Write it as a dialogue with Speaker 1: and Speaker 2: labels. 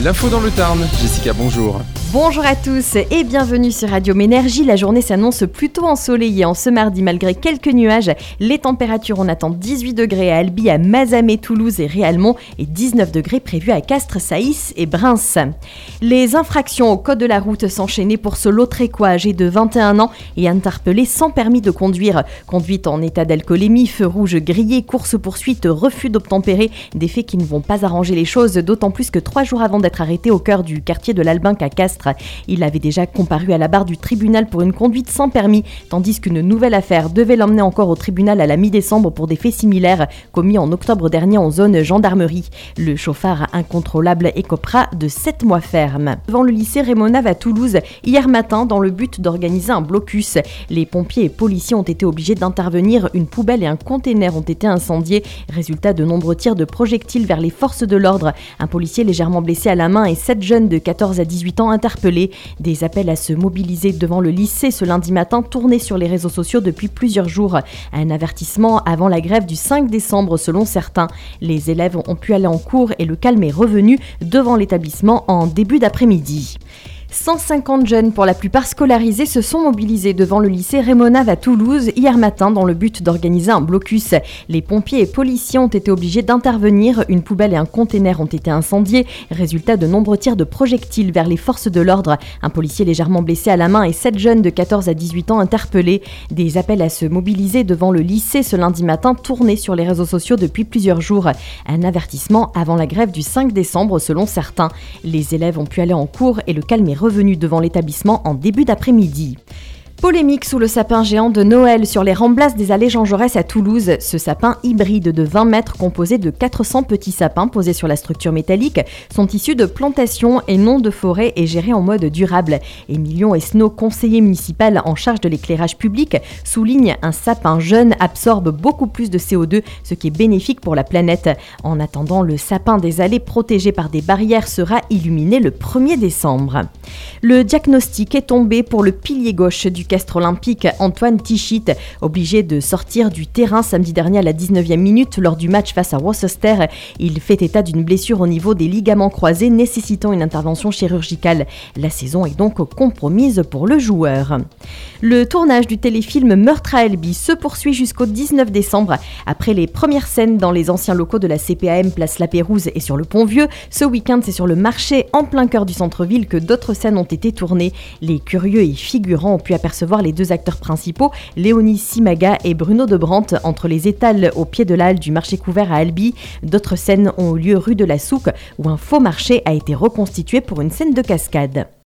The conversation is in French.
Speaker 1: L'info dans le Tarn. Jessica, bonjour.
Speaker 2: Bonjour à tous et bienvenue sur Radio Ménergie. La journée s'annonce plutôt ensoleillée en ce mardi malgré quelques nuages. Les températures, on attend 18 degrés à Albi, à Mazamet, Toulouse et Réalmont et 19 degrés prévus à Castres, Saïs et Briens. Les infractions au code de la route s'enchaînaient pour ce Lautrécois âgé de 21 ans et interpellé sans permis de conduire. Conduite en état d'alcoolémie, feu rouge grillé, course-poursuite, refus d'obtempérer, des faits qui ne vont pas arranger les choses, d'autant plus que 3 jours avant d'être arrêté au cœur du quartier de l'Albinque à Castres, il avait déjà comparu à la barre du tribunal pour une conduite sans permis, tandis qu'une nouvelle affaire devait l'emmener encore au tribunal à la mi-décembre pour des faits similaires commis en octobre dernier en zone gendarmerie. Le chauffard incontrôlable écopera de 7 mois ferme. Devant le lycée Raymond Nave à Toulouse, hier matin, dans le but d'organiser un blocus, les pompiers et policiers ont été obligés d'intervenir. Une poubelle et un container ont été incendiés. Résultat de nombreux tirs de projectiles vers les forces de l'ordre. Un policier légèrement blessé à la main et 7 jeunes de 14 à 18 ans interpellés. Des appels à se mobiliser devant le lycée ce lundi matin tournés sur les réseaux sociaux depuis plusieurs jours. Un avertissement avant la grève du 5 décembre selon certains. Les élèves ont pu aller en cours et le calme est revenu devant l'établissement en début d'après-midi. 150 jeunes, pour la plupart scolarisés, se sont mobilisés devant le lycée Raymond Nave à Toulouse hier matin dans le but d'organiser un blocus. Les pompiers et policiers ont été obligés d'intervenir. Une poubelle et un container ont été incendiés. Résultat de nombreux tirs de projectiles vers les forces de l'ordre. Un policier légèrement blessé à la main et 7 jeunes de 14 à 18 ans interpellés. Des appels à se mobiliser devant le lycée ce lundi matin tournés sur les réseaux sociaux depuis plusieurs jours. Un avertissement avant la grève du 5 décembre selon certains. Les élèves ont pu aller en cours et le calme est revenu devant l'établissement en début d'après-midi. Polémique sous le sapin géant de Noël sur les remblasses des allées Jean Jaurès à Toulouse. Ce sapin hybride de 20 mètres composé de 400 petits sapins posés sur la structure métallique sont issus de plantations et non de forêts et gérés en mode durable. Émilion Esnault, conseiller municipal en charge de l'éclairage public, souligne un sapin jeune absorbe beaucoup plus de CO2, ce qui est bénéfique pour la planète. En attendant, le sapin des allées protégé par des barrières sera illuminé le 1er décembre. Le diagnostic est tombé pour le pilier gauche du Castres olympique, Antoine Tichit, obligé de sortir du terrain samedi dernier à la 19e minute lors du match face à Worcester. Il fait état d'une blessure au niveau des ligaments croisés nécessitant une intervention chirurgicale. La saison est donc compromise pour le joueur. Le tournage du téléfilm Meurtre à Albi se poursuit jusqu'au 19 décembre. Après les premières scènes dans les anciens locaux de la CPAM place La Pérouse et sur le Pont-Vieux, ce week-end c'est sur le marché en plein cœur du centre-ville que d'autres scènes ont été tournées. Les curieux et figurants ont pu apercevoir les deux acteurs principaux, Léonie Simaga et Bruno Debrandt, entre les étals au pied de la halle du marché couvert à Albi. D'autres scènes ont eu lieu rue de la Souque où un faux marché a été reconstitué pour une scène de cascade.